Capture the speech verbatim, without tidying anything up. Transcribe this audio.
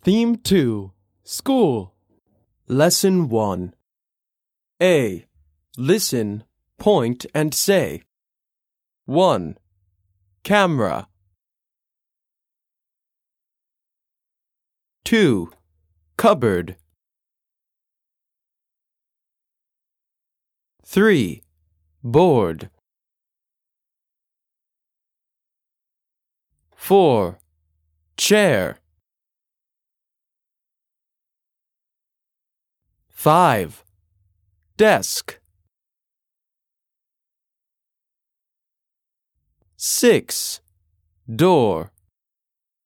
Theme two. School. Lesson one. A. Listen, point, and say. one. Camera. two. Cupboard. three. Board. four. Chair. five. Desk. six. Door.